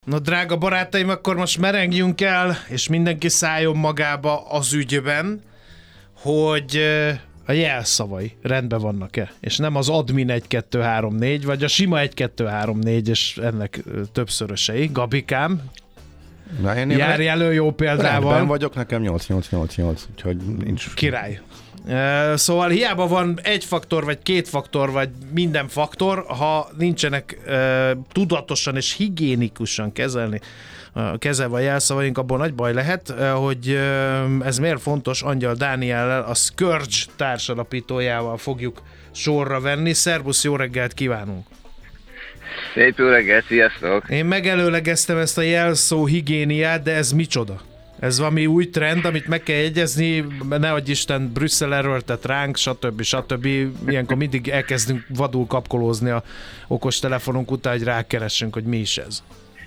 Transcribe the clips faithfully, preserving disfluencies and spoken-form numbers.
Na drága barátaim, akkor most merengjünk el, és mindenki szálljon magába az ügyben, hogy a jelszavai rendben vannak-e, és nem az admin egy kettő három négy, vagy a sima egy kettő három négy, és ennek többszörösei. Gabikám, Na, én járj elő jó példával. Rendben vagyok, nekem nyolc nyolc nyolc nyolc, úgyhogy nincs... Király. Szóval hiába van egy faktor, vagy két faktor, vagy minden faktor, ha nincsenek uh, tudatosan és higiénikusan kezelni, uh, kezelve a jelszavaink, abból nagy baj lehet, uh, hogy uh, ez miért fontos. Angyal Dániellel, a Scourge társalapítójával fogjuk sorra venni. Szerbusz, jó reggelt kívánunk! Szép jó reggelt, sziasztok! Én megelőlegeztem ezt a jelszó higiéniát, de ez micsoda? Ez valami új trend, amit meg kell jegyezni, nehogy Isten Brüsszel erőltet ránk, stb. stb. Ilyenkor mindig elkezdünk vadul kapkolózni a okostelefonunk után, hogy rákeressünk, hogy mi is ez.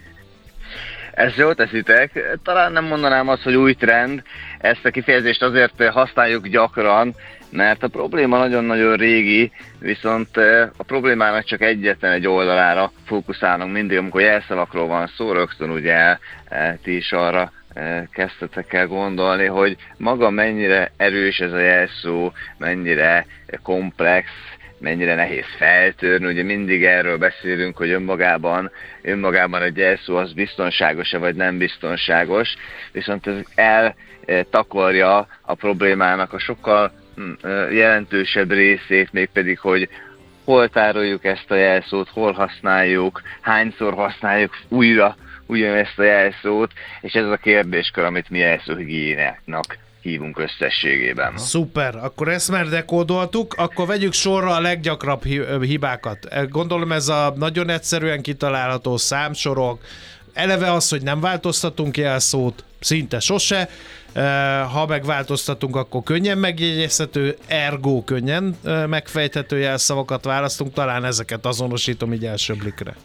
Ezt jól teszitek. Talán nem mondanám azt, hogy új trend. Ezt a kifejezést azért használjuk gyakran, mert a probléma nagyon-nagyon régi, viszont a problémának csak egyetlen egy oldalára fókuszálunk mindig, amikor jelszavakról van szó, rögtön ugye ti is arra kezdtetek el gondolni, hogy maga mennyire erős ez a jelszó, mennyire komplex, mennyire nehéz feltörni. Ugye mindig erről beszélünk, hogy önmagában, önmagában egy jelszó az biztonságos-e vagy nem biztonságos, viszont ez eltakarja a problémának a sokkal jelentősebb részét, mégpedig, hogy hol tároljuk ezt a jelszót, hol használjuk, hányszor használjuk újra ugyanezt a jelszót, és ez a kérdéskör, amit mi jelszóhigiéniáknak hívunk összességében. Szuper, akkor ezt már dekódoltuk, akkor vegyük sorra a leggyakrabb hibákat. Gondolom ez a nagyon egyszerűen kitalálható számsorok, eleve az, hogy nem változtatunk jelszót, szinte sose, ha megváltoztatunk, akkor könnyen megjegyezhető, ergo könnyen megfejthető jelszavakat választunk, talán ezeket azonosítom így első blikre.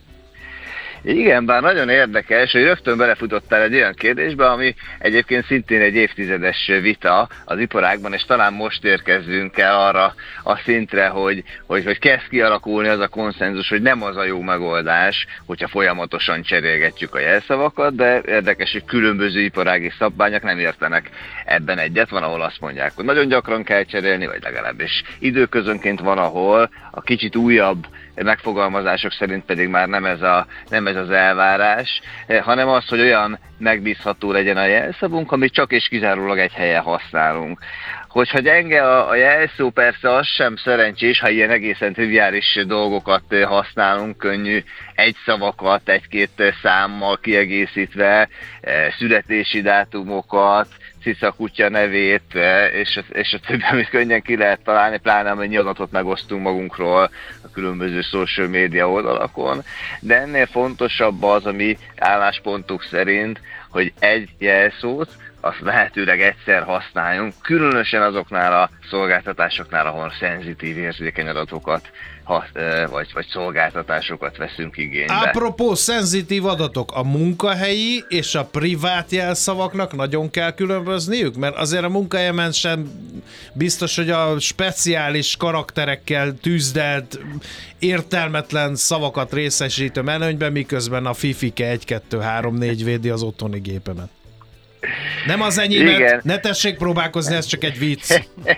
Igen, bár nagyon érdekes, hogy rögtön belefutottál egy olyan kérdésbe, ami egyébként szintén egy évtizedes vita az iparágban, és talán most érkezzünk el arra a szintre, hogy, hogy, hogy kezd kialakulni az a konszenzus, hogy nem az a jó megoldás, hogyha folyamatosan cserélgetjük a jelszavakat, de érdekes, hogy különböző iparági szabványok nem értenek ebben egyet. Van, ahol azt mondják, hogy nagyon gyakran kell cserélni, vagy legalábbis időközönként, van, ahol a kicsit újabb megfogalmazások szerint pedig már nem ez, a, nem ez az elvárás, hanem az, hogy olyan megbízható legyen a jelszavunk, amit csak és kizárólag egy helyen használunk. Hogyha gyenge a, a jelszó, persze az sem szerencsés, ha ilyen egészen triviális dolgokat használunk, könnyű egyszavakat, egy-két számmal kiegészítve, születési dátumokat, cica kutya nevét, és, és a többi, amit könnyen ki lehet találni, pláne amennyi adatot megosztunk magunkról a különböző social média oldalakon. De ennél fontosabb az, ami álláspontunk szerint, hogy egy jelszót azt lehetőleg egyszer használjunk, különösen azoknál a szolgáltatásoknál, ahol szenzitív, érzékeny adatokat vagy, vagy szolgáltatásokat veszünk igénybe. Apropó szenzitív adatok, a munkahelyi és a privát jelszavaknak nagyon kell különbözniük? Mert azért a munkahelyemen sem biztos, hogy a speciális karakterekkel tűzdelt, értelmetlen szavakat részesítöm előnyben, miközben a fifike egy kettő három négy védi az otthoni gépemet. Nem az enyémet, igen. Ne tessék próbálkozni, ez csak egy vicc.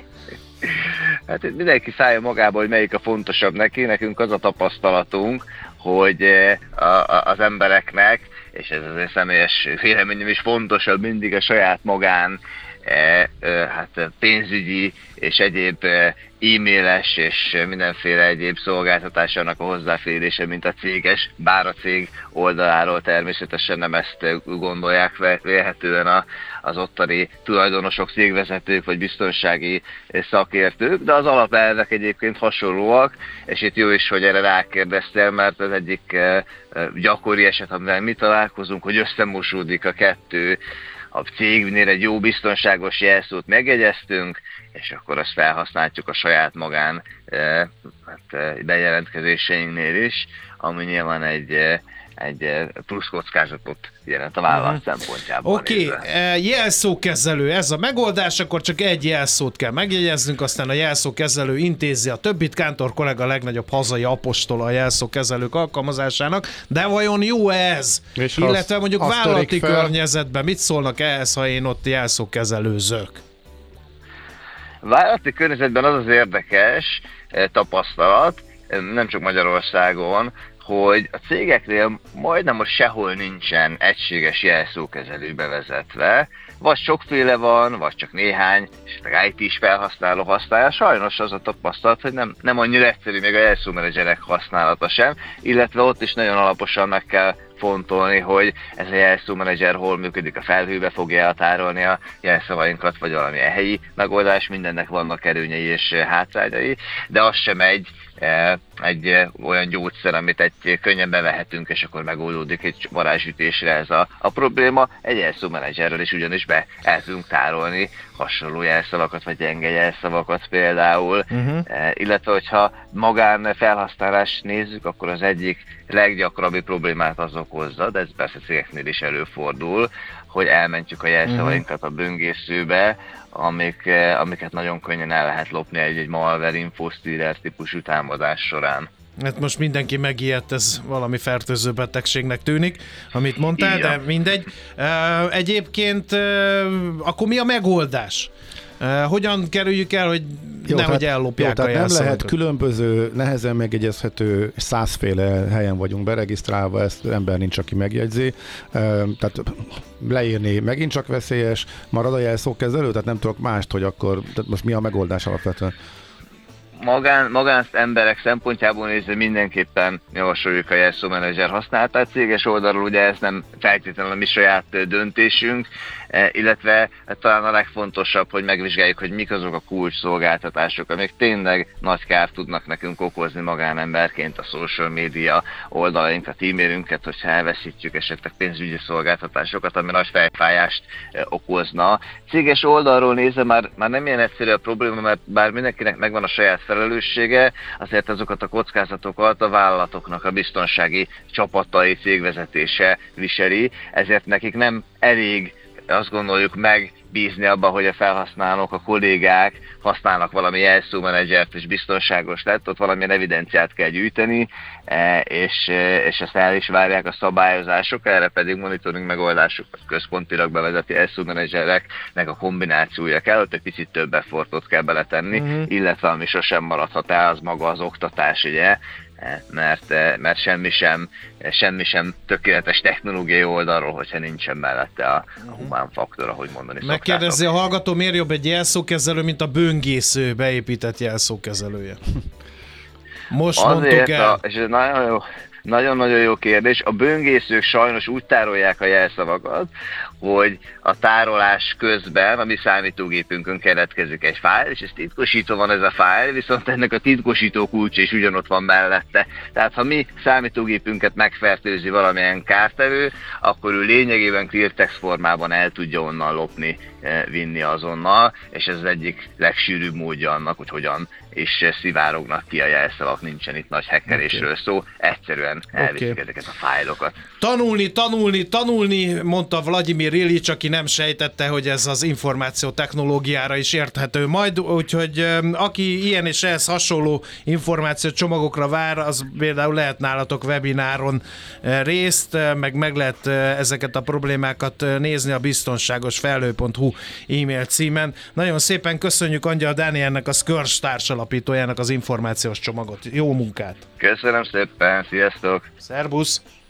Hát mindenki szállja magába, hogy melyik a fontosabb neki. Nekünk az a tapasztalatunk, hogy a, a, az embereknek, és ez az személyes véleményem is fontosabb, mindig a saját magán E, e, hát pénzügyi és egyéb e-mailes és mindenféle egyéb szolgáltatásának a hozzáférése, mint a céges, bár a cég oldaláról természetesen nem ezt gondolják vélhetően a, az ottani tulajdonosok, cégvezetők vagy biztonsági szakértők, de az alapelvek egyébként hasonlóak, és itt jó is, hogy erre rákérdeztél, mert az egyik gyakori eset, amivel mi találkozunk, hogy összemosódik a kettő. A cégnél egy jó biztonságos jelszót megjegyeztünk, és akkor azt felhasználjuk a saját magán e, hát, bejelentkezéseinknél is, ami nyilván egy, egy plusz kockázatot jelent a vállalat uh-huh. szempontjából. Oké, okay. Jelszókezelő, ez a megoldás, akkor csak egy jelszót kell megjegyeznünk, aztán a jelszókezelő intézi a többit. Kántor kollega a legnagyobb hazai apostola a jelszókezelők alkalmazásának, de vajon jó ez? És illetve mondjuk vállalati fel... környezetben mit szólnak ehhez, ha én ott jelszókezelőzök? Vállalati környezetben az az érdekes tapasztalat, nem csak Magyarországon, hogy a cégeknél majdnem most sehol nincsen egységes jelszókezelő bevezetve, vagy sokféle van, vagy csak néhány, és meg i té-s felhasználó használja. Sajnos az a tapasztalat, hogy nem, nem annyira egyszerű még a jelszómenedzserek használata sem, illetve ott is nagyon alaposan meg kell fontolni, hogy ez a jelszómenedzser hol működik, a felhőbe fogja eltárolni a jelszavainkat, vagy valamilyen helyi megoldás, mindennek vannak előnyei és hátrányai, de az sem egy, egy olyan gyógyszer, amit egy könnyen bevehetünk, és akkor megoldódik egy varázsütésre ez a, a probléma. Egy jelszómenedzserről is ugyanis be el tudunk tárolni hasonló jelszavakat, vagy gyenge jelszavakat például, uh-huh. illetve hogyha magán felhasználást nézzük, akkor az egyik leggyakrabbi problémát az okozza, de ez persze cégeknél is előfordul, hogy elmentjük a jelszavainkat a böngészőbe, amik, amiket nagyon könnyen el lehet lopni egy-egy malware infostealer típusú támadás során. Hát most mindenki megijedt, ez valami fertőző betegségnek tűnik, amit mondtál, igen. De mindegy. Egyébként akkor mi a megoldás? Hogyan kerüljük el, hogy jó, nehogy tehát, ellopják jó, a jelszavakat? Nem lehet különböző, nehezen megjegyezhető, százféle helyen vagyunk beregisztrálva, ezt ember nincs, aki megjegyzi. Tehát leírni megint csak veszélyes, marad a jelszókezelő, tehát nem tudok mást, hogy akkor, tehát most mi a megoldás alapvetően? Magán, magán emberek szempontjából nézve mindenképpen javasoljuk a jelszómenedzser használatát. Céges oldalról ugye ez nem feltétlenül a mi saját döntésünk, illetve talán a legfontosabb, hogy megvizsgáljuk, hogy mik azok a kulcs szolgáltatások, amik tényleg nagy kárt tudnak nekünk okozni magánemberként, a social media oldalainkat, e-mailünket, hogyha elveszítjük esetleg pénzügyi szolgáltatásokat, ami nagy fejfájást okozna. Céges oldalról nézve már, már nem ilyen egyszerű a probléma, mert bár mindenkinek megvan a saját felelőssége, azért azokat a kockázatokat a vállalatoknak a biztonsági csapatai, cégvezetése viseli, ezért nekik nem elég, azt gondoljuk, megbízni abban, hogy a felhasználók, a kollégák használnak valami jelszómenedzsert, és biztonságos lett, ott valamilyen evidenciát kell gyűjteni, és, és ezt el is várják a szabályozások, erre pedig monitoring megoldások, központilag bevezeti jelszómenedzsereknek a kombinációja kell, ott egy picit több effortot kell beletenni, uh-huh. illetve ami sosem maradhat el, az maga az oktatás, ugye, mert, mert semmi, sem, semmi sem tökéletes technológiai oldalról, hogyha nincsen mellette a, a humán faktor, ahogy mondani szoktátok. Megkérdezi a hallgató, miért jobb egy jelszókezelő, mint a böngésző beépített jelszókezelője? Most azért mondtuk el. A, és ez nagyon jó, nagyon-nagyon jó kérdés. A böngészők sajnos úgy tárolják a jelszavakat, hogy a tárolás közben a mi számítógépünkön keletkezik egy fájl, és ez titkosító van ez a fájl, viszont ennek a titkosító kulcsa is ugyanott van mellette. Tehát ha mi számítógépünket megfertőzi valamilyen kártevő, akkor ő lényegében clear text formában el tudja onnan lopni, vinni azonnal, és ez az egyik legsűrűbb módja annak, hogy hogyan és szivárognak ki a jelszavak, nincsen itt nagy hackerésről okay. szó, egyszerűen elviszik okay. ezeket a fájlokat. Tanulni, tanulni, tanulni, mondta Vladimir Iljics, aki nem sejtette, hogy ez az információ technológiára is érthető majd, úgyhogy aki ilyen és ehhez hasonló információ csomagokra vár, az például lehet nálatok webináron részt, meg meg lehet ezeket a problémákat nézni a biztonságos felhő pont hu e-mail címen. Nagyon szépen köszönjük Angyal Dánielnek, a Skörz társalapítójának az információs csomagot. Jó munkát! Köszönöm szépen, sziasztok! Szerbusz!